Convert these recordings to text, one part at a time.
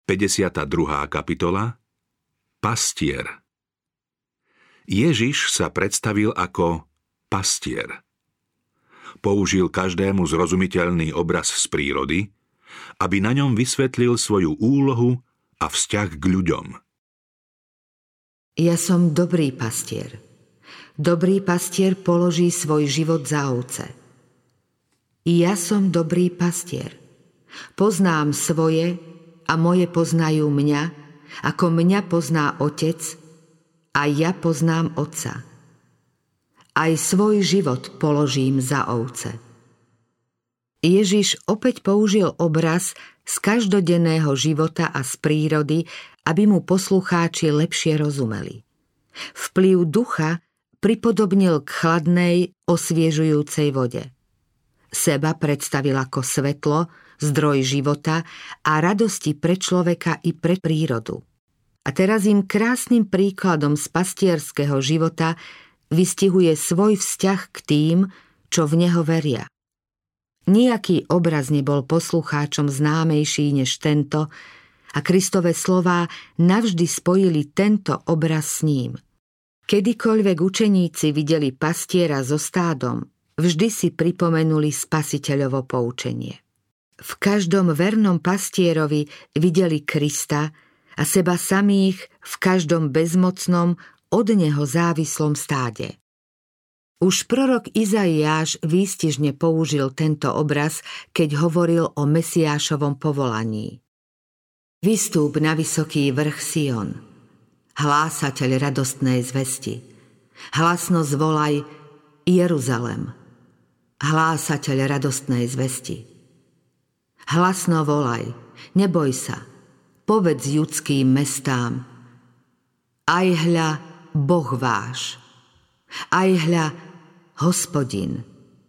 52. kapitola. Pastier. Ježiš sa predstavil ako pastier. Použil každému zrozumiteľný obraz z prírody, aby na ňom vysvetlil svoju úlohu a vzťah k ľuďom. Ja som dobrý pastier. Dobrý pastier položí svoj život za ovce. Ja som dobrý pastier. Poznám svoje a moje poznajú mňa, ako mňa pozná Otec a ja poznám Otca. Aj svoj život položím za ovce. Ježiš opäť použil obraz z každodenného života a z prírody, aby mu poslucháči lepšie rozumeli. Vplyv ducha pripodobnil k chladnej, osviežujúcej vode. Seba predstavil ako svetlo, zdroj života a radosti pre človeka i pre prírodu. A teraz im krásnym príkladom z pastierského života vystihuje svoj vzťah k tým, čo v neho veria. Nijaký obraz nebol poslucháčom známejší než tento a Kristove slová navždy spojili tento obraz s ním. Kedykoľvek učeníci videli pastiera so stádom, vždy si pripomenuli Spasiteľovo poučenie. V každom vernom pastierovi videli Krista a seba samých v každom bezmocnom, od neho závislom stáde. Už prorok Izaiáš výstižne použil tento obraz, keď hovoril o Mesiášovom povolaní. Vystúp na vysoký vrch Sion, hlásateľ radostnej zvesti. Hlasno zvolaj Jeruzalem, hlásateľ radostnej zvesti. Hlasno volaj, neboj sa, povedz judským mestám. Aj hľa Boh váš, aj hľa Hospodin.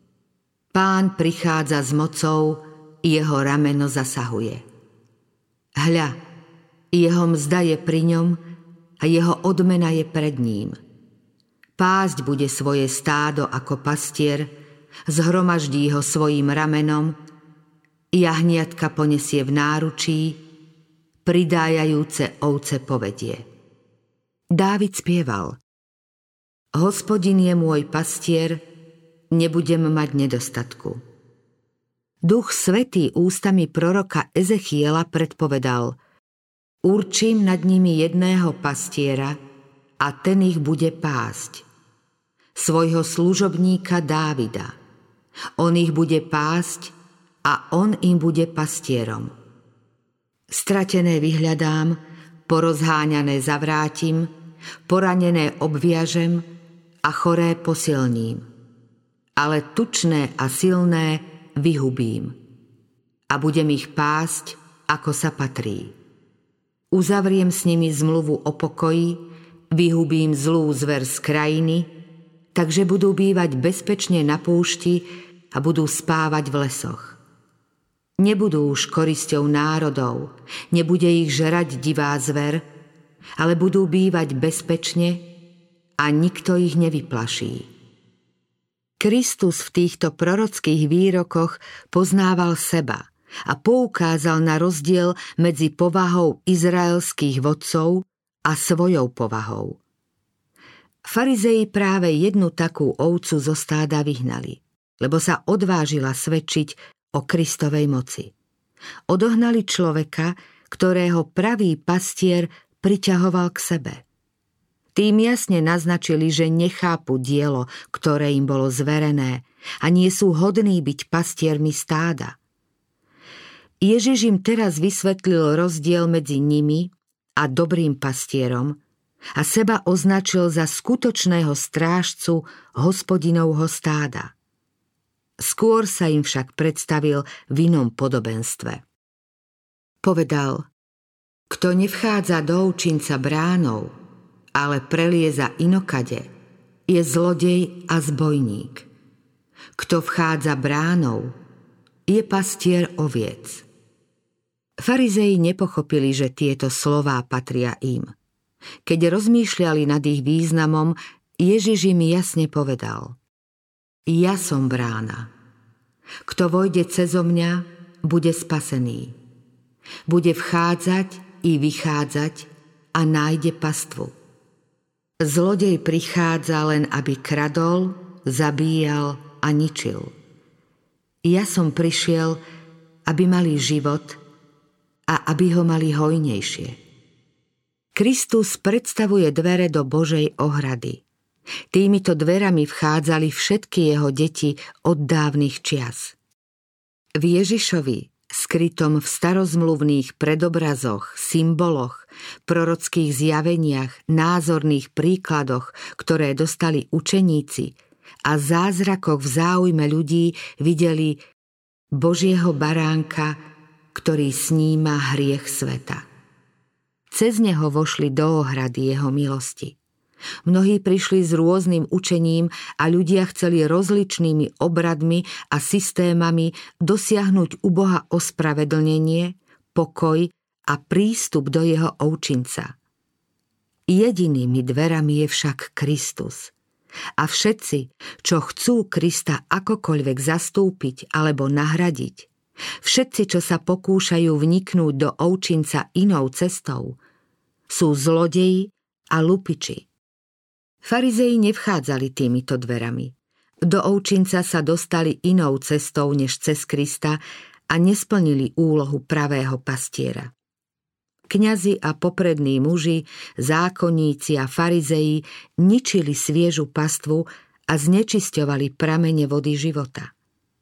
Pán prichádza s mocou, jeho rameno zasahuje. Hľa, jeho mzda je pri ňom a jeho odmena je pred ním. Pásť bude svoje stádo ako pastier, zhromaždí ho svojím ramenom, jahniatka ponesie v náručí, pridájajúce ovce povedie. Dávid spieval: Hospodin je môj pastier, nebudem mať nedostatku. Duch Svätý ústami proroka Ezechiela predpovedal: Určím nad nimi jedného pastiera a ten ich bude pásť. Svojho služobníka Dávida. On ich bude pásť a on im bude pastierom. Stratené vyhľadám, porozháňané zavrátim, poranené obviažem a choré posilním. Ale tučné a silné vyhubím a budem ich pásť, ako sa patrí. Uzavriem s nimi zmluvu o pokoji, vyhubím zlú zver z krajiny, takže budú bývať bezpečne na púšti a budú spávať v lesoch. Nebudú už korisťou národov, nebude ich žrať divá zver, ale budú bývať bezpečne a nikto ich nevyplaší. Kristus v týchto prorockých výrokoch poznával seba a poukázal na rozdiel medzi povahou izraelských vodcov a svojou povahou. Farizei práve jednu takú ovcu zo stáda vyhnali, lebo sa odvážila svedčiť o Kristovej moci. Odohnali človeka, ktorého pravý pastier priťahoval k sebe. Tým jasne naznačili, že nechápu dielo, ktoré im bolo zverené a nie sú hodní byť pastiermi stáda. Ježiš im teraz vysvetlil rozdiel medzi nimi a dobrým pastierom a seba označil za skutočného strážcu Hospodinovho stáda. Skôr sa im však predstavil v inom podobenstve. Povedal: Kto nevchádza do ovčinca bránou, ale prelieza inokade, je zlodej a zbojník. Kto vchádza bránou, je pastier oviec. Farizei nepochopili, že tieto slová patria im. Keď rozmýšľali nad ich významom, Ježiš im jasne povedal: Ja som brána. Kto vojde cezo mňa, bude spasený. Bude vchádzať i vychádzať a nájde pastvu. Zlodej prichádza len, aby kradol, zabíjal a ničil. Ja som prišiel, aby mali život a aby ho mali hojnejšie. Kristus predstavuje dvere do Božej ohrady. Týmito dverami vchádzali všetky jeho deti od dávnych čias. V Ježišovi, skrytom v starozmluvných predobrazoch, symboloch, prorockých zjaveniach, názorných príkladoch, ktoré dostali učeníci, a zázrakoch v záujme ľudí videli Božieho baránka, ktorý sníma hriech sveta. Cez neho vošli do ohrady jeho milosti. Mnohí prišli s rôznym učením a ľudia chceli rozličnými obradmi a systémami dosiahnuť u Boha ospravedlnenie, pokoj a prístup do jeho ovčinca. Jedinými dverami je však Kristus. A všetci, čo chcú Krista akokoľvek zastúpiť alebo nahradiť, všetci, čo sa pokúšajú vniknúť do ovčinca inou cestou, sú zlodeji a lupiči. Farizei nevchádzali týmito dverami. Do ovčinca sa dostali inou cestou než cez Krista a nesplnili úlohu pravého pastiera. Kňazi a poprední muži, zákonníci a farizei ničili sviežu pastvu a znečisťovali pramene vody života.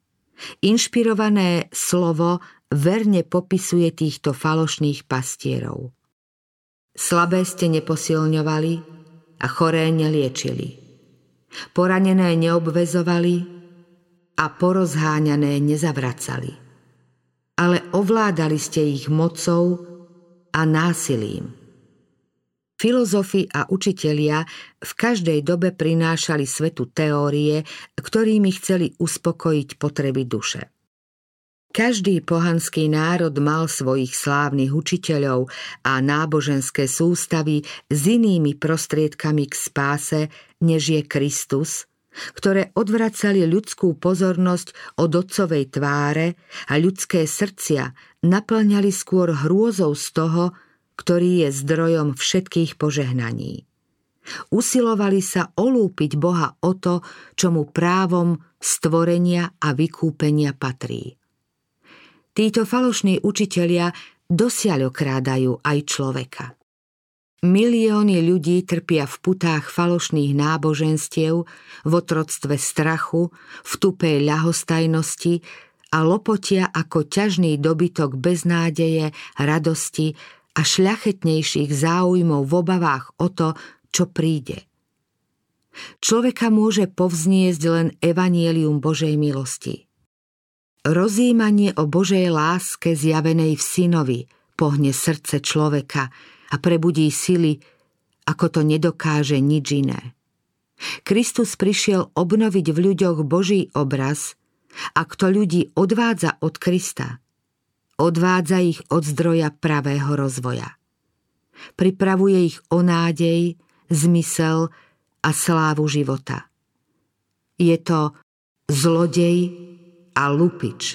Inšpirované slovo verne popisuje týchto falošných pastierov. Slabé ste neposilňovali a choré neliečili. Poranené neobväzovali a porozháňané nezavracali. Ale ovládali ste ich mocou a násilím. Filozofi a učitelia v každej dobe prinášali svetu teórie, ktorými chceli uspokojiť potreby duše. Každý pohanský národ mal svojich slávnych učiteľov a náboženské sústavy s inými prostriedkami k spáse, než je Kristus, ktoré odvracali ľudskú pozornosť od otcovej tváre a ľudské srdcia naplňali skôr hrôzou z toho, ktorý je zdrojom všetkých požehnaní. Usilovali sa olúpiť Boha o to, čo mu právom stvorenia a vykúpenia patrí. Títo falošní učitelia dosiaľ okrádajú aj človeka. Milióny ľudí trpia v putách falošných náboženstiev, v otroctve strachu, v tupej ľahostajnosti a lopotia ako ťažný dobytok bez nádeje, radosti a šľachetnejších záujmov v obavách o to, čo príde. Človeka môže povzniesť len evanjelium Božej milosti. Rozjímanie o Božej láske zjavenej v Synovi pohne srdce človeka a prebudí sily, ako to nedokáže nič iné. Kristus prišiel obnoviť v ľuďoch Boží obraz a kto ľudí odvádza od Krista, odvádza ich od zdroja pravého rozvoja. Pripravuje ich o nádej, zmysel a slávu života. Je to zlodej a lupič.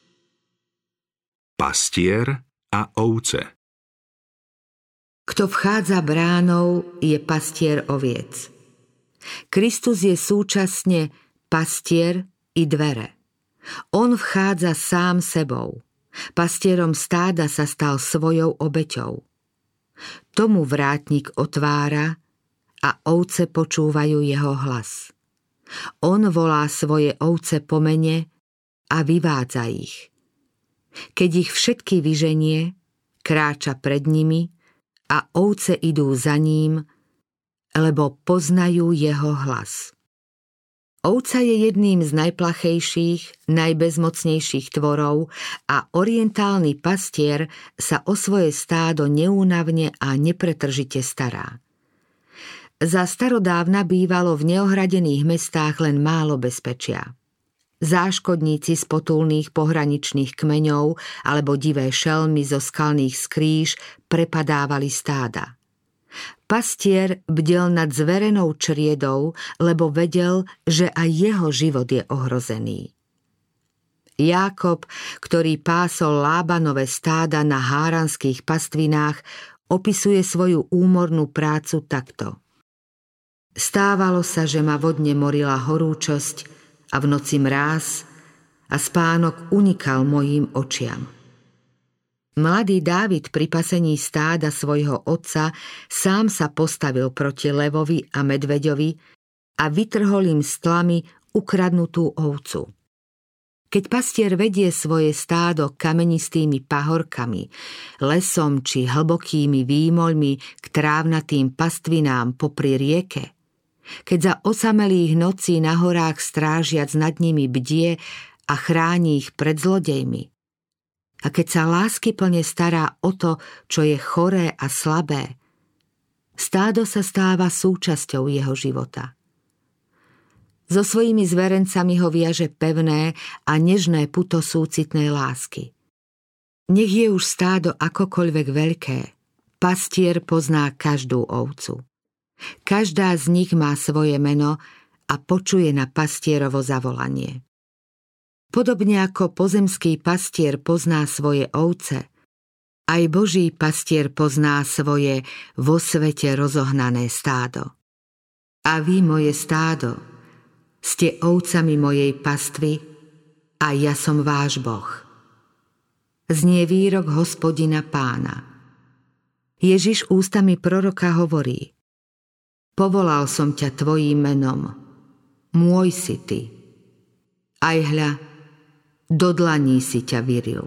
Pastier a ovce. Kto vchádza bránou, je pastier oviec. Kristus je súčasne pastier i dvere. On vchádza sám sebou. Pastierom stáda sa stal svojou obeťou. Tomu vrátnik otvára a ovce počúvajú jeho hlas. On volá svoje ovce po mene a vyvádza ich. Keď ich všetky vyženie, kráča pred nimi a ovce idú za ním, lebo poznajú jeho hlas. Ovca je jedným z najplachejších, najbezmocnejších tvorov a orientálny pastier sa o svoje stádo neúnavne a nepretržite stará. Za starodávna bývalo v neohradených mestách len málo bezpečia. Záškodníci z potulných pohraničných kmeňov alebo divé šelmy zo skalných skríž prepadávali stáda. Pastier bdel nad zverenou čriedou, lebo vedel, že aj jeho život je ohrozený. Jákob, ktorý pásol Lábanové stáda na háranských pastvinách, opisuje svoju úmornú prácu takto. Stávalo sa, že ma vodne morila horúčosť a v noci mráz a spánok unikal mojím očiam. Mladý Dávid pri pasení stáda svojho otca sám sa postavil proti levovi a medveďovi a vytrhol im z tlamy ukradnutú ovcu. Keď pastier vedie svoje stádo kamenistými pahorkami, lesom či hlbokými výmoľmi k trávnatým pastvinám popri rieke, keď za osamelých nocí na horách strážiac nad nimi bdie a chráni ich pred zlodejmi, a keď sa láskyplne stará o to, čo je choré a slabé, stádo sa stáva súčasťou jeho života. So svojimi zverencami ho viaže pevné a nežné puto súcitnej lásky. Nech je už stádo akokoľvek veľké, pastier pozná každú ovcu. Každá z nich má svoje meno a počuje na pastierovo zavolanie. Podobne ako pozemský pastier pozná svoje ovce, aj Boží pastier pozná svoje vo svete rozohnané stádo. A vy, moje stádo, ste ovcami mojej pastvy a ja som váš Boh. Znie výrok Hospodina Pána. Ježiš ústami proroka hovorí: Povolal som ťa tvojím menom, môj si ty. Aj hľa, do dlaní si ťa vyril.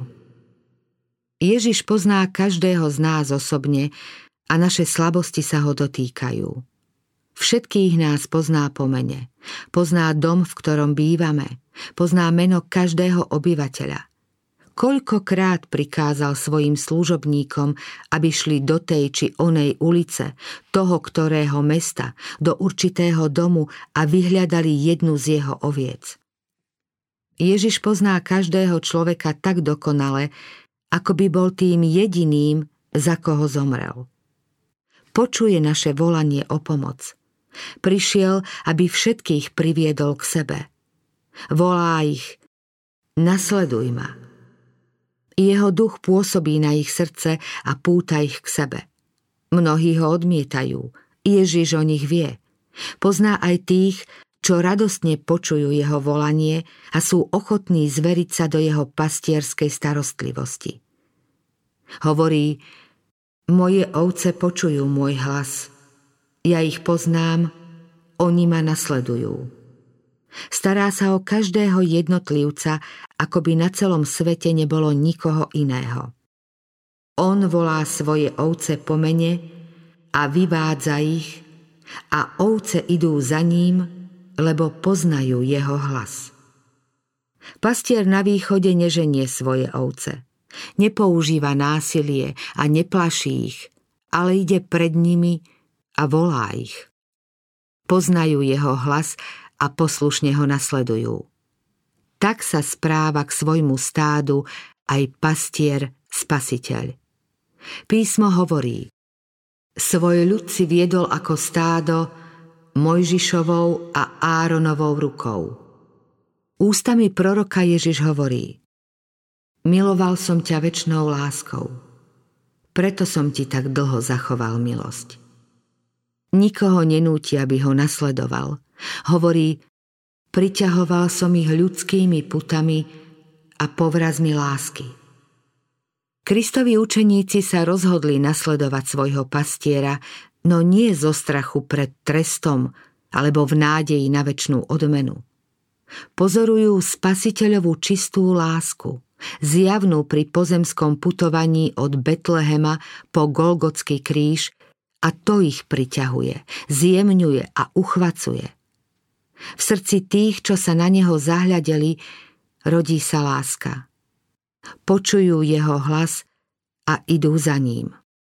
Ježiš pozná každého z nás osobne a naše slabosti sa ho dotýkajú. Všetkých nás pozná po mene. Pozná dom, v ktorom bývame. Pozná meno každého obyvateľa. Koľkokrát prikázal svojim služobníkom, aby šli do tej či onej ulice, toho ktorého mesta, do určitého domu a vyhľadali jednu z jeho oviec. Ježiš pozná každého človeka tak dokonale, ako by bol tým jediným, za koho zomrel. Počuje naše volanie o pomoc. Prišiel, aby všetkých priviedol k sebe. Volá ich: nasleduj ma. Jeho duch pôsobí na ich srdce a púta ich k sebe. Mnohí ho odmietajú, Ježiš o nich vie. Pozná aj tých, čo radostne počujú jeho volanie a sú ochotní zveriť sa do jeho pastierskej starostlivosti. Hovorí: moje ovce počujú môj hlas. Ja ich poznám, oni ma nasledujú. Stará sa o každého jednotlivca, ako by na celom svete nebolo nikoho iného. On volá svoje ovce po mene a vyvádza ich, a ovce idú za ním, lebo poznajú jeho hlas. Pastier na východe neženie svoje ovce. Nepoužíva násilie a neplaší ich, ale ide pred nimi a volá ich. Poznajú jeho hlas a poslušne ho nasledujú. Tak sa správa k svojmu stádu aj pastier Spasiteľ. Písmo hovorí: svoj ľud si viedol ako stádo Mojžišovou a Áronovou rukou. Ústami proroka Ježiš hovorí: miloval som ťa večnou láskou, preto som ti tak dlho zachoval milosť. Nikoho nenúti, aby ho nasledoval. Hovorí: priťahoval som ich ľudskými putami a povrazmi lásky. Kristovi učeníci sa rozhodli nasledovať svojho pastiera, no nie zo strachu pred trestom alebo v nádeji na večnú odmenu. Pozorujú Spasiteľovú čistú lásku, zjavnú pri pozemskom putovaní od Betlehema po Golgotský kríž, a to ich priťahuje, zjemňuje a uchvacuje. V srdci tých, čo sa na neho zahľadeli, rodí sa láska. Počujú jeho hlas a idú za ním.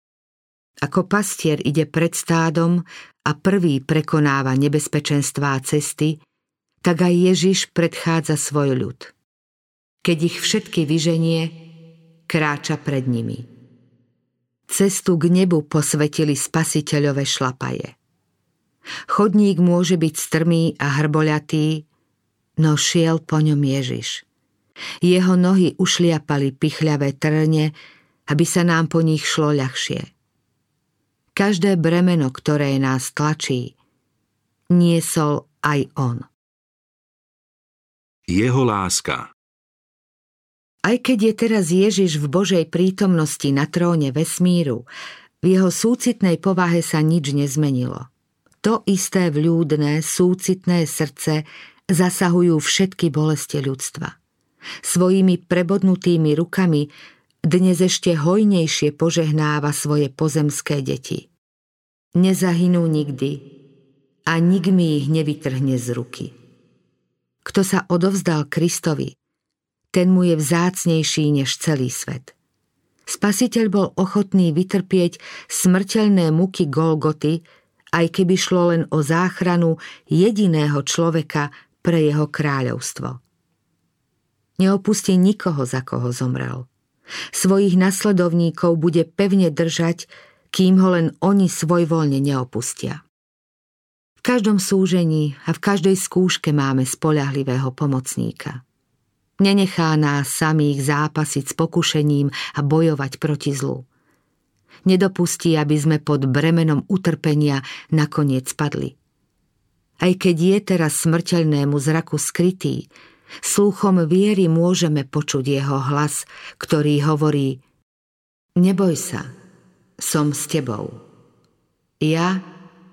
Ako pastier ide pred stádom a prvý prekonáva nebezpečenstvá cesty, tak aj Ježiš predchádza svoj ľud. Keď ich všetky vyženie, kráča pred nimi. Cestu k nebu posvetili Spasiteľove šlapaje. Chodník môže byť strmý a hrboľatý, no šiel po ňom Ježiš. Jeho nohy ušliapali pichľavé trne, aby sa nám po nich šlo ľahšie. Každé bremeno, ktoré nás tlačí, niesol aj on. Jeho láska. Aj keď je teraz Ježiš v Božej prítomnosti na tróne vesmíru, v jeho súcitnej povahe sa nič nezmenilo. To isté vľúdne, súcitné srdce zasahujú všetky bolesti ľudstva. Svojimi prebodnutými rukami dnes ešte hojnejšie požehnáva svoje pozemské deti. Nezahynú nikdy a nik mi ich nevytrhne z ruky. Kto sa odovzdal Kristovi, ten mu je vzácnejší než celý svet. Spasiteľ bol ochotný vytrpieť smrteľné muky Golgoty, aj keby šlo len o záchranu jediného človeka pre jeho kráľovstvo. Neopustí nikoho, za koho zomrel. Svojich nasledovníkov bude pevne držať, kým ho len oni svojvoľne neopustia. V každom súžení a v každej skúške máme spoľahlivého pomocníka. Nenechá nás samých zápasiť s pokušením a bojovať proti zlu. Nedopustí, aby sme pod bremenom utrpenia nakoniec padli. Aj keď je teraz smrteľnému zraku skrytý, sluchom viery môžeme počuť jeho hlas, ktorý hovorí: Neboj sa, som s tebou. Ja,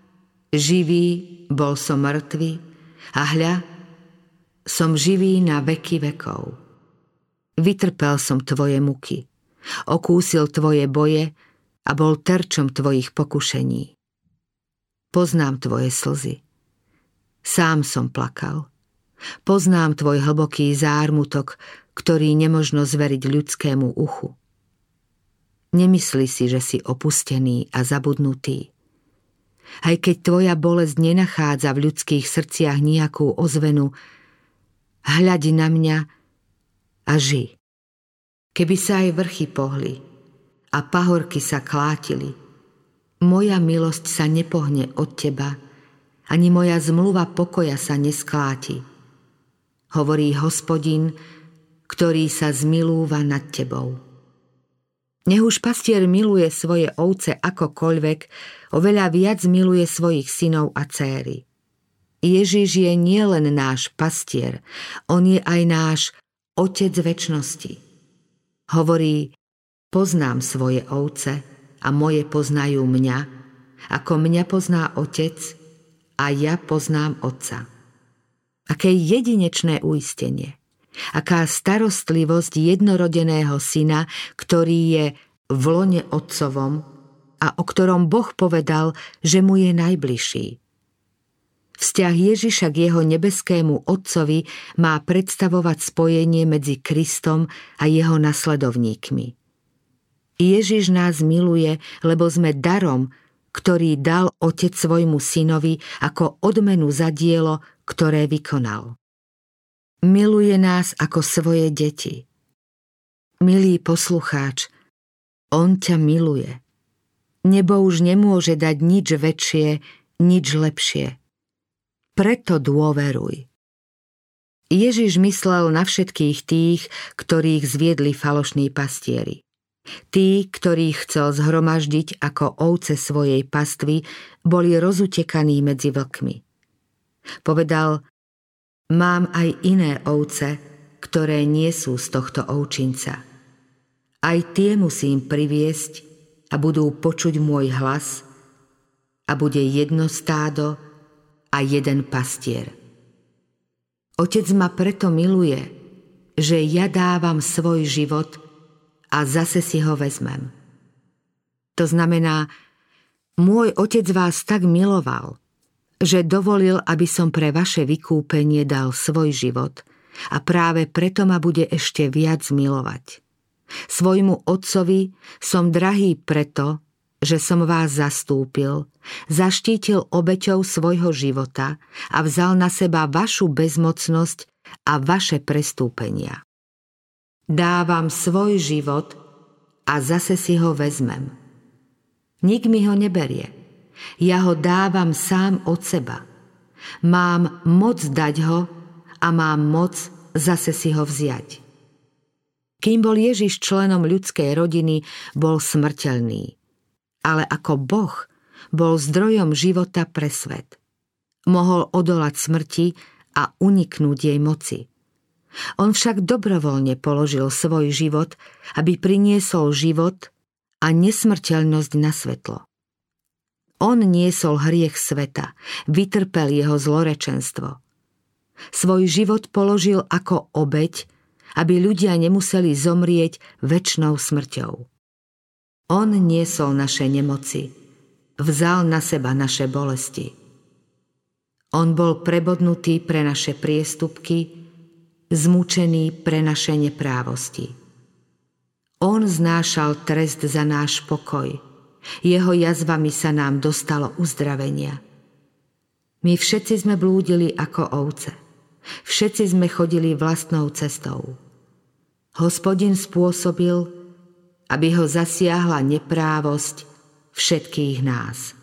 živý, bol som mŕtvy a hľa, som živý na veky vekov. Vytrpel som tvoje muky, okúsil tvoje boje a bol terčom tvojich pokušení. Poznám tvoje slzy. Sám som plakal. Poznám tvoj hlboký zármutok, ktorý nemožno zveriť ľudskému uchu. Nemyslí si, že si opustený a zabudnutý. Aj keď tvoja bolesť nenachádza v ľudských srdciach nejakú ozvenu, hľadi na mňa a ži. Keby sa aj vrchy pohli a pahorky sa klátili, moja milosť sa nepohne od teba, ani moja zmluva pokoja sa neskláti, hovorí Hospodin, ktorý sa zmilúva nad tebou. Nech už pastier miluje svoje ovce akokoľvek, oveľa viac miluje svojich synov a céry. Ježiš je nielen náš pastier, on je aj náš Otec večnosti. Hovorí: poznám svoje ovce a moje poznajú mňa, ako mňa pozná Otec a ja poznám Otca. Aké jedinečné uistenie, aká starostlivosť jednorodeného syna, ktorý je v lone otcovom a o ktorom Boh povedal, že mu je najbližší. Vzťah Ježiša k jeho nebeskému Otcovi má predstavovať spojenie medzi Kristom a jeho nasledovníkmi. Ježiš nás miluje, lebo sme darom, ktorý dal Otec svojmu synovi ako odmenu za dielo, ktoré vykonal. Miluje nás ako svoje deti. Milý poslucháč, on ťa miluje. Nebo už nemôže dať nič väčšie, nič lepšie. Preto dôveruj. Ježiš myslel na všetkých tých, ktorých zviedli falošní pastieri. Tí, ktorých chcel zhromaždiť ako ovce svojej pastvy, boli rozutekaní medzi vlkmi. Povedal: mám aj iné ovce, ktoré nie sú z tohto ovčinca. Aj tie musím priviesť a budú počuť môj hlas a bude jedno stádo a jeden pastier. Otec ma preto miluje, že ja dávam svoj život a zase si ho vezmem. To znamená, môj Otec vás tak miloval, že dovolil, aby som pre vaše vykúpenie dal svoj život a práve preto ma bude ešte viac milovať. Svojmu Otcovi som drahý preto, že som vás zastúpil, zaštítil obeťou svojho života a vzal na seba vašu bezmocnosť a vaše prestúpenia. Dávam svoj život a zase si ho vezmem. Nik mi ho neberie. Ja ho dávam sám od seba. Mám moc dať ho a mám moc zase si ho vziať. Kým bol Ježiš členom ľudskej rodiny, bol smrteľný. Ale ako Boh bol zdrojom života pre svet. Mohol odolať smrti a uniknúť jej moci. On však dobrovoľne položil svoj život, aby priniesol život a nesmrteľnosť na svetlo. On niesol hriech sveta, vytrpel jeho zlorečenstvo. Svoj život položil ako obeť, aby ľudia nemuseli zomrieť večnou smrťou. On niesol naše nemoci, vzal na seba naše bolesti. On bol prebodnutý pre naše priestupky, zmučený pre naše neprávosti. On znášal trest za náš pokoj, jeho jazvami sa nám dostalo uzdravenia. My všetci sme blúdili ako ovce, všetci sme chodili vlastnou cestou. Hospodin spôsobil, aby ho zasiahla neprávosť všetkých nás.